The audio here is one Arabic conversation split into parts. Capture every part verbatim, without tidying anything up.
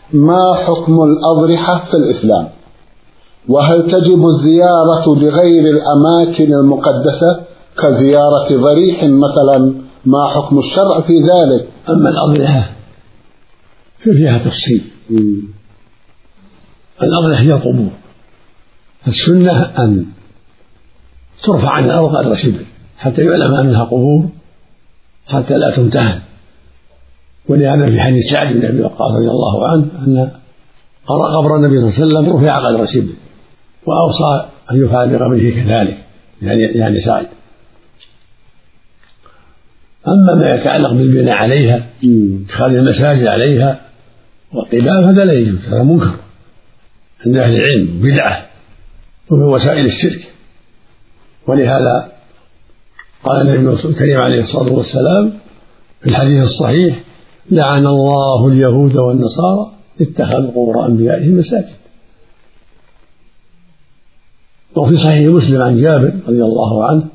ما حكم الأضرحة في الإسلام؟ وهل تجب الزيارة لغير الأماكن المقدسة كزيارة ضريح مثلا؟ ما حكم الشرع في ذلك؟ أما الأضرحة فيها تفصيل. الأضرحة هي القبور، السنة أن ترفع عن الأرض قدر شبر حتى يعلم أنها قبور حتى لا تمتهن. ولهذا في حديث سعد بن أبي وقاص رضي الله عنه أن قبر النبي صلى الله عليه وسلم رفع قدر شبر، وأوصى أن يفعل بقبره كذلك يعني يعني سعد. أما ما يتعلق بالبناء عليها اتخاذ المساجد عليها والقباب هذا لا يجوز، هذا منكر عند أهل العلم بدعة ومن وسائل الشرك. ولهذا قال النبي الكريم عليه الصلاة والسلام في الحديث الصحيح: لعن الله اليهود والنصارى اتخذوا قبور أنبيائهم مساجد. وفي صحيح مسلم عن جابر رضي الله عنه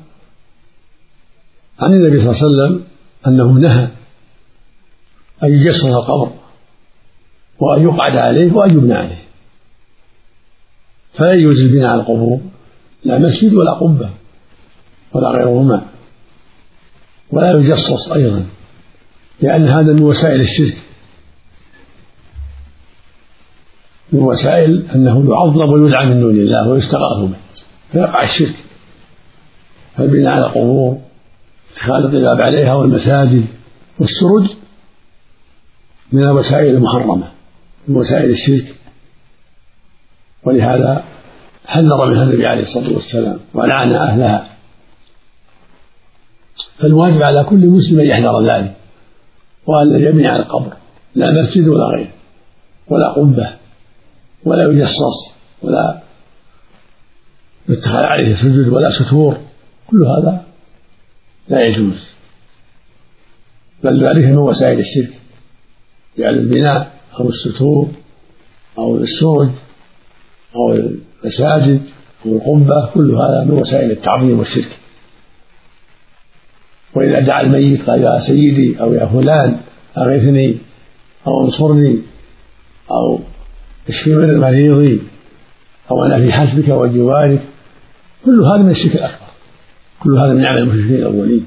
عن النبي صلى الله عليه وسلم أنه نهى أن يجسس القبر وأن يقعد عليه وأن يبنى عليه، فلا يجوز البناء على القبور، لا مسجد ولا قبة ولا غيرهما، ولا يجصص أيضا، لأن هذا من وسائل الشرك، من وسائل أنه يعظم ويدعى من دون الله ويستغاث به فيقع الشرك. فالبناء على القبور اتخاذ القباب عليها والمساجد والسرج من الوسائل المحرمة، من وسائل الشرك. ولهذا حذر منها النبي عليه الصلاة والسلام ولعن أهلها. فالواجب على كل مسلم أن يحذر ذلك وأن لا يبني على القبر لا مسجد ولا غيره ولا قبة ولا يجصص ولا يتخذ عليه سجود ولا ستور، كل هذا لا يجوز، بل ذلك من وسائل الشرك، يعني البناء أو الستور أو السرج أو المساجد أو القبة كل هذا من وسائل التعظيم والشرك. وإذا دعا الميت قال: يا سيدي أو يا فلان أغثني أو انصرني أو اشفي من مريضي أو أنا في حسبك وجوارك، كل هذا من الشرك الأكبر، كل هذا من عمل المشركين الأولين،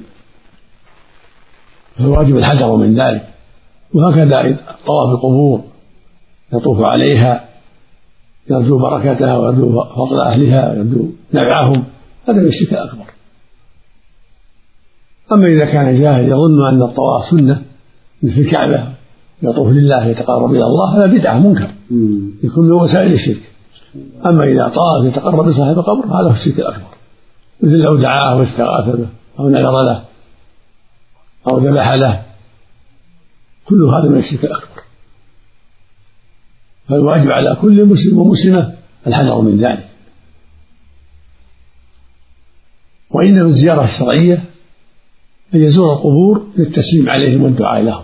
فالواجب الحذر من ذلك. وهكذا طواف القبور يطوف عليها يرجو بركتها ويرجو فضل أهلها ويرجو نفعهم، هذا من الشرك الأكبر. أما إذا كان جاهل يظن أن الطواف سنة مثل الكعبة يطوف لله يتقرب إلى الله، هذا بدعة منكر يكون من وسائل الشرك. أما إذا طاف يتقرب لصاحب القبر هذا هو الشرك الأكبر، مثل لو دعاه واستغاث به أو نذر له أو ذبح له، كل هذا من الشرك الأكبر. فالواجب على كل مسلم ومسلمة الحذر من ذلك. وإنما الزيارة الشرعية أن يزور القبور للتسليم عليهم والدعاء لهم،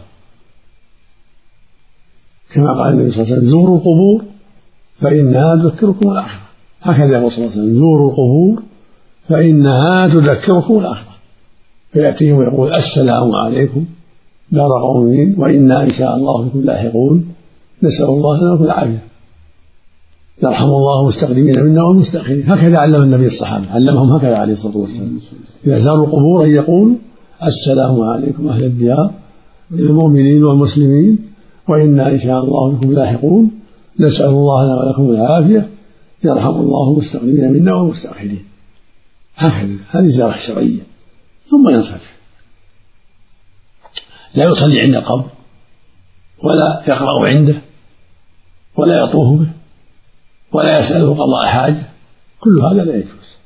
كما قال النبي صلى الله عليه وسلم: زوروا القبور فإنها تذكركم الآخرة. هكذا يقول صلى الله عليه وسلم: زوروا القبور فإنها تذكركم الآخرة. فيأتيهم ويقول: السلام عليكم دار قوم وإنا إن شاء الله بكم لاحقون، نسأل الله لنا ولكم العافية، يرحم الله المستقدمين منا والمستأخرين. هكذا علم النبي الصحابة، علمهم هكذا عليه الصلاة والسلام: إذا زاروا القبور أن يقولوا: السلام عليكم أهل الديار المؤمنين والمسلمين وإنا إن شاء الله بكم لاحقون، نسأل الله لنا ولكم العافية، يرحم الله المستقدمين منا والمستأخرين. هكذا هذه الزيارة الشرعية. ثم ينصرف، لا يصلي عند القبر ولا يقرأ عنده ولا يطوف به ولا يسأله قضاء حاجة، كل هذا لا يجوز.